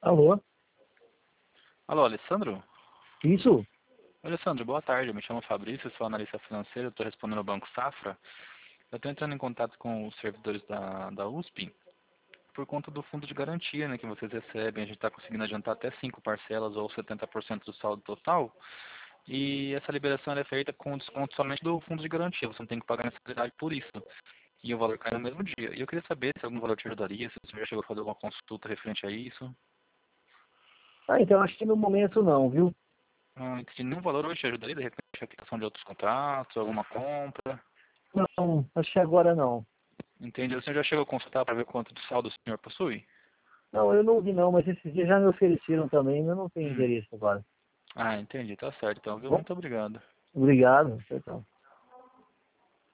Alô? Alô, Alessandro? Isso? Alessandro, boa tarde. Eu me chamo Fabrício, sou analista financeiro, estou respondendo ao Banco Safra. Eu estou entrando em contato com os servidores da USP por conta do fundo de garantia, né, que vocês recebem. A gente está conseguindo adiantar até 5 parcelas ou 70% do saldo total. E essa liberação ela é feita com desconto somente do fundo de garantia. Você não tem que pagar mensalidade por isso. E o valor cai no mesmo dia. E eu queria saber se algum valor te ajudaria, se você já chegou a fazer alguma consulta referente a isso. Então acho que no momento não, viu? Se nenhum valor hoje te ajudaria, de repente, a quitação de outros contratos, alguma compra. Não, acho que agora não. Entende? O senhor já chegou a consultar para ver quanto de saldo o senhor possui? Não, eu não vi não, mas esses dias já me ofereceram também, mas eu não tenho Hum. interesse agora. Ah, entendi. Tá certo, então, viu? Bom, Muito obrigado. obrigado. Tchau, tchau.